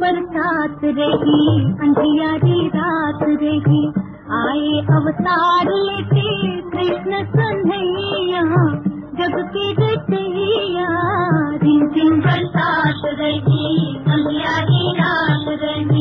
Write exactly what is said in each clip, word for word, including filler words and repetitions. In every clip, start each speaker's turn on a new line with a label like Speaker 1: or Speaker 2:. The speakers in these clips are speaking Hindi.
Speaker 1: बरसात रही, अंधियारी रात रही, आए अवतार लेके कृष्ण कन्हैया, जग की रचैया। रिम झिम बरसात रही, अंधियारी रात रही।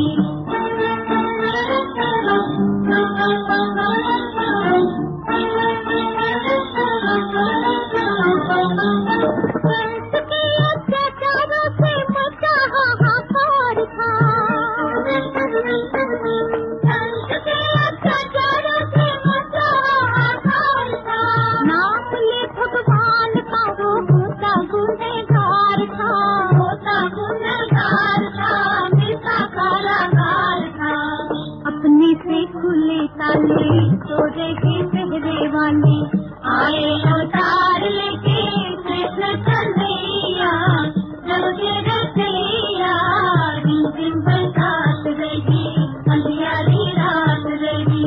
Speaker 1: अपने से खुले ताले तो रहे पहरे वाले, आए अवतार लेके कृष्ण कन्हैया, जग के रचैया। रिम झिम बरसात रही, अंधियारी रात रही।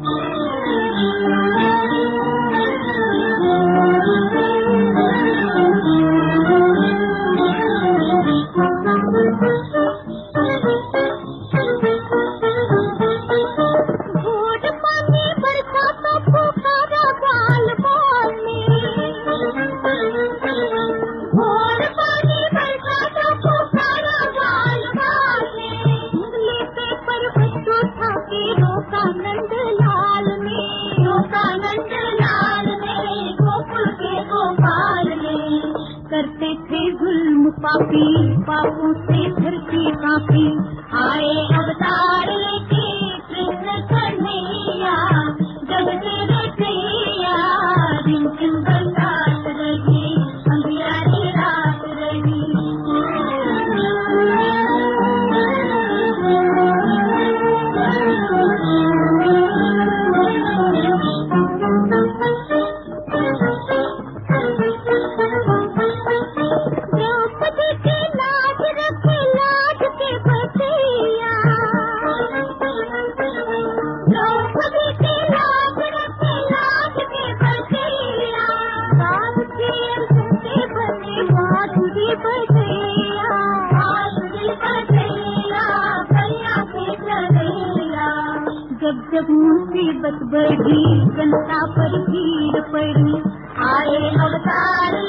Speaker 1: करते थे जुल्म पापी, पापों से धरती कांपी, आए अवतार लेके कृष्ण कन्हैया, जग के रचैया। रिम झिम बरसात रही, अंधियारी रात रही। जब जब मुसीबत बढ़ी, जनता पर भीड़ पड़ी, आए अवतार